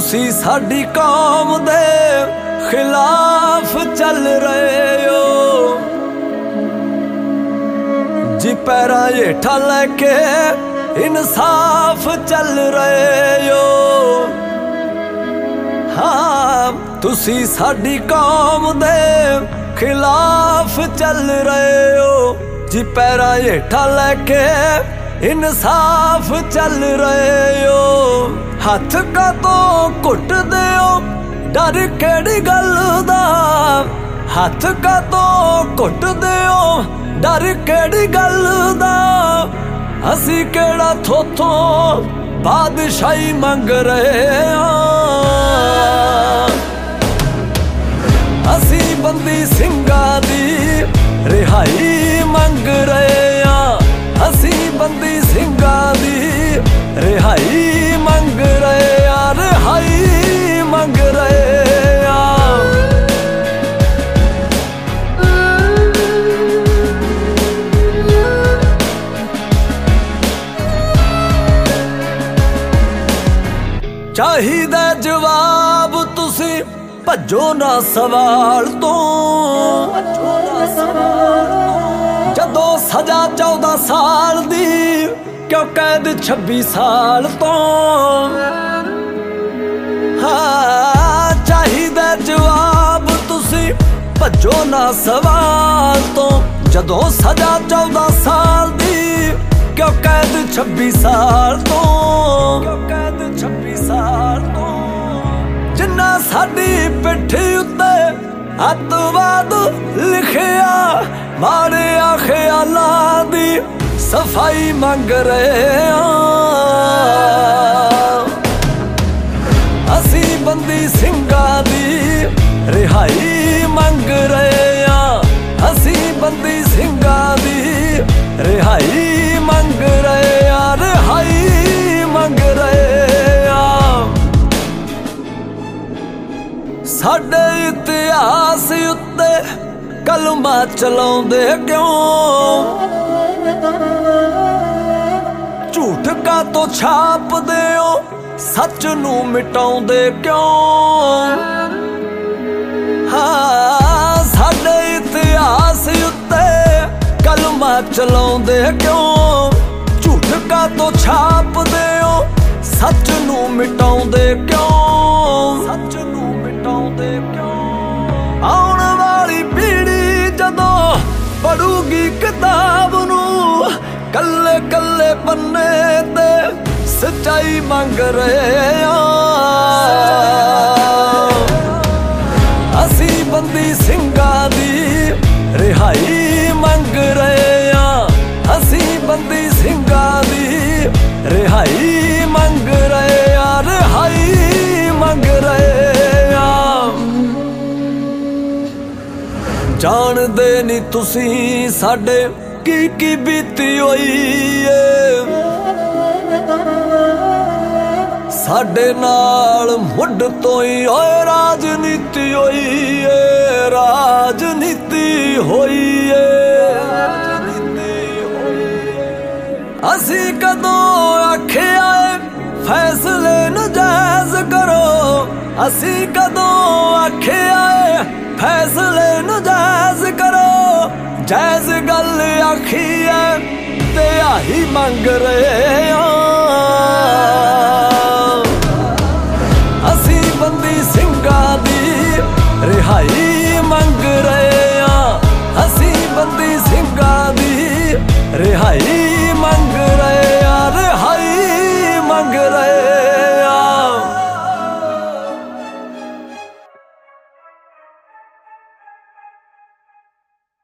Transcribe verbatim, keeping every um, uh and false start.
तुसी साडी कौम दे खिलाफ चल रहे हो। जी पैरां हेठा लैके इंसाफ चल रहे हो। हाँ तुसी साडी कौम दे खिलाफ चल रहे हो। जी पैरां हेठा लैके इंसाफ चल रहे हो। हथ का तो घुट दिओ डर केड़ी गल दा। हथ का तो घुट दिओ डर केड़ी गल दा। असी केड़ा थोथों बादशाही मंग रहे हां। असी बंदी सिंघां दी रिहाई मंग रहे हां। असी बंदी सिंघां दी रिहाई मंग रहे हां। रिहाई मंग रहे हां। चाहिदा जवाब तुसी भज्जो ना सवाल तो। जदों सजा चौदह साल दी क्यों कैद छब्बी साल तो। हाँ चाहिदा जवाब तुसी भज्जो ना सवाल तो। जदों सजा चौदह साल दी क्यों कैद छब्बी साल तो। क्यों कैद छब्बी साल तो। जिन्ना साडी पिट्ठी उत्ते अतवाद लिखिया माड़े ख्यालां दी सफाई मंग रहे हां। असी बंदी सिंघां दी रिहाई मंग रहे हां। असी बंदी सिंघां दी रिहाई मंग रहे हां। रिहाई मंग रहे हां। साडे इतिहास उत्ते कलमा चलाउंदे क्यों। झूठ का तो छाप दिओ सच नू मिटाउंदे क्यों। हाँ साडे इतिहास उत्ते कलमा चलाउंदे क्यों। झूठ का तो छाप दिओ सच नू मिटाउंदे क्यों। सच नू मिटाउंदे क्यों। आउण वाली पीढ़ी जदों पढ़ूगी किताब नू कल्ले कल्ले पन्ने ते सच्चाई मंग रहे हां। असी बंदी सिंघां दी रिहाई मंग रहे हां। असी बंदी सिंघां दी रिहाई मंग रहे हां। रिहाई मंग रहे हां। जानदे नी तुसी साडे की की बीती होई है। साडे नाल मुढ़ तो ही होए राजनीति होई है। राजनीति होई है। असी कदों आखिया फैसले नजायज करो। असी कदों आखिया फैसले नजायज करो। जायज गल आखी है ते आही मंग रहे हां। असी बंदी सिंघां दी रिहाई मंग रहे हां। असी बंदी सिंघां दी रिहाई मंग रहे हां। रिहाई मंग रहे